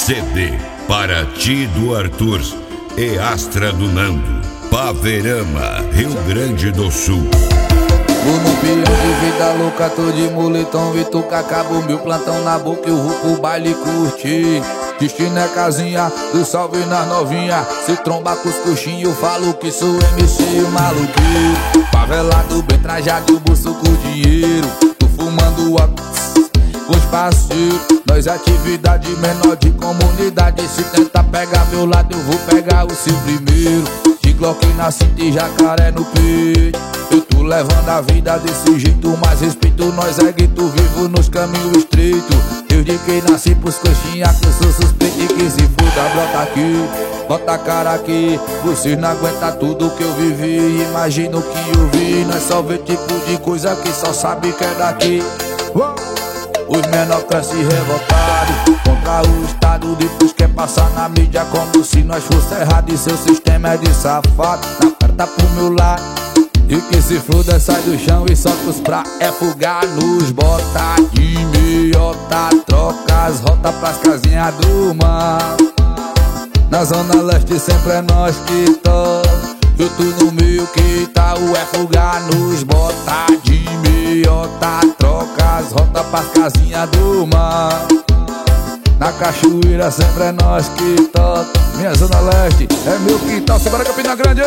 CD Para Ti do Arthur e Astra do Nando, Paverama, Rio Grande do Sul. Vou no peão de vida louca, tô de moletom e tô com acabou meu plantão na boca, eu vou pro baile curtir. Destino é casinha, do salve nas novinha. Se tromba com os coxinhos, eu falo que sou MC maluqueiro. Favelado, bem trajado, o bolso com dinheiro. Tô fumando com os parceiros. Nós atividade menor de comunidade. Se tentar pegar meu lado, eu vou pegar o seu primeiro. De Glock na cinta e jacaré no peito. Eu tô levando a vida desse jeito, mas respeito nós é gueto vivo nos caminhos estreitos. Eu de quem nasci pros coxinha, que eu sou suspeito e que se foda, brota aqui, bota a cara aqui. Vocês não aguentam tudo que eu vivi, imagina o que eu vi. Nós só vê tipo de coisa que só sabe que é daqui. Os menor crescem revoltados contra o Estado, depois quer passar na mídia como se nós fosse errado. E seu sistema é de safado, na carta pro meu lado. E que se foda, sai do chão e solta os pra fugar nos bota de meiota, troca as rotas pras casinhas do mal. Na zona leste sempre é nós que toca. Eu tô no meio que tá o fugar nos bota de meiota, troca as rotas pras casinhas do mal. Na cachoeira sempre é nós que toca. Minha zona leste é meu quintal, Semana Campina Grande.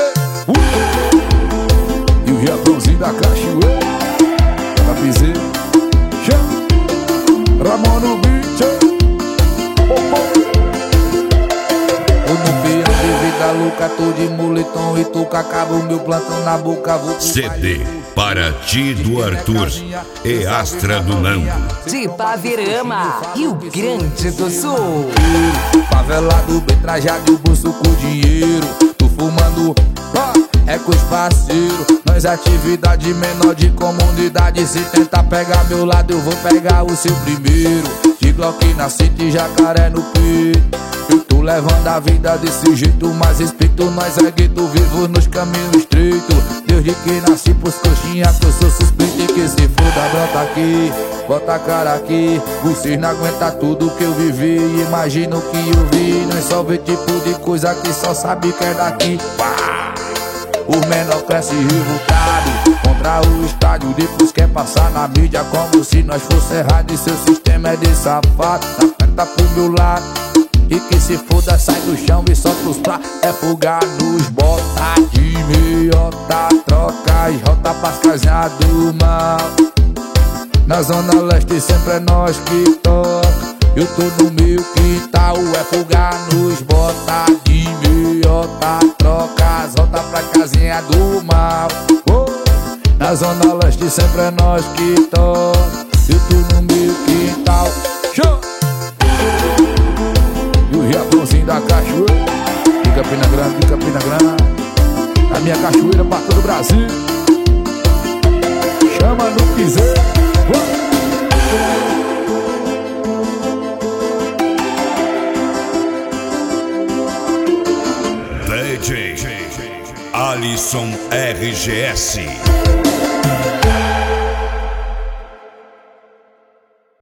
E o Japãozinho da cachoeira, da piseira, Ramon no beat. Eu não vi a vida louca, tô de moletom e tô com acabo meu plantão na boca. Vou CD Para Ti do Arthur e Astra do Nando, de Paverama, Rio Grande do Sul. Favelado, bem trajado, o bolso com dinheiro. Tô fumando é com os parceiros. Nós atividade menor de comunidade. Se tentar pegar meu lado, eu vou pegar o seu primeiro. De Glock na cinta e jacaré no peito. Eu tô levando a vida desse jeito, mas respeito nós é gueto vivo nos caminhos estreitos. Desde que nasci pros coxinha, que eu sou suspeito e que se foda, brota aqui, bota a cara aqui. Vocês não aguentam tudo que eu vivi, imagina o que eu vi. Nós só vê tipo de coisa que só sabe que é daqui. Os menor crescem revoltados contra o estádio, depois quer passar na mídia como se nós fosse errado. E seu sistema é de safado, na perna pro meu lado. E que se foda, sai do chão e solta os pra fugar nos bota de meiota, troca as rotas pras casinhas do mal. Na zona leste sempre é nós que toca. Eu tô no meu quintal, fugar nos bota de meiota, troca as rotas pra casinha do mal. Na zona leste sempre é nós que toca. Eu tô no meu quintal, e o Japãozinho da cachoeira, de Campina Grande, de Campina Grande. A minha cachoeira pra todo o Brasil. Chama no piseiro. DJ Alisson RGS.